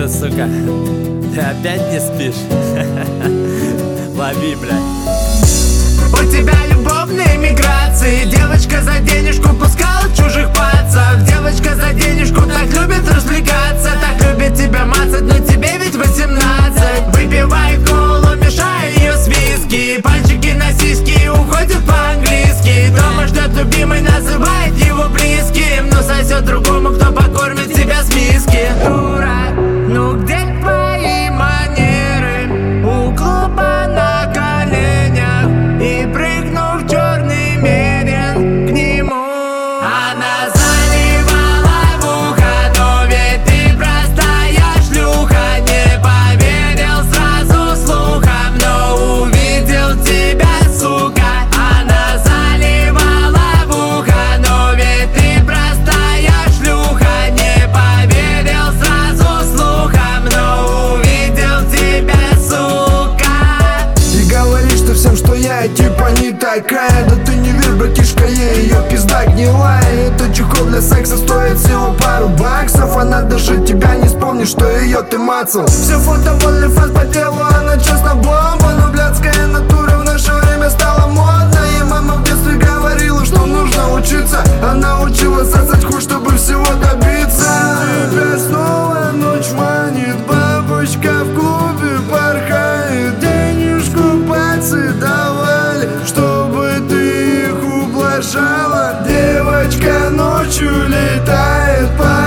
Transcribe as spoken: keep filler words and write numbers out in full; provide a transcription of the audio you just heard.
сука, ты опять не спишь? Лови, блядь. У тебя любовные миграции. Девочка за денежку пускала чужих пацав. Девочка за денежку так любит развлекаться, так любит тебя мацать, но тебе ведь восемнадцать. Выпивает колу, мешая ее с виски. Пальчики на сиськи уходят по-английски. Дома ждет любимый, называет его близким, но сосет другому, кто покормит тебя с миски. Дура, ну где твои манеры? У клуба на коленях и прыгнув в черный мерин к нему. Она заливала в ухо, но ведь ты простая шлюха. Не поверил сразу слухам, но увидел тебя, сука. Она заливала в ухо, но ведь ты простая шлюха. Не поверил сразу слухам, но увидел тебя, сука. И говоришь что всем, что я типа не такая. Да ты не верь, братишка, ей ее пизда гнилая. Это чехол для секса стоит всего пару баксов. Она даже тебя не вспомнит, что ее ты мацал. Все фото в OnlyFans по делу, она честно бомба. Но блядская натура в наше время стала модной. И мама в детстве говорила, что нужно учиться. Она учила сосать хуй, чтобы всего добиться. Тебя снова ночь манит, бабочка в клубе порхает. Денежку пальцы давали, чтобы ты их ублажала. Девочка ночью летает по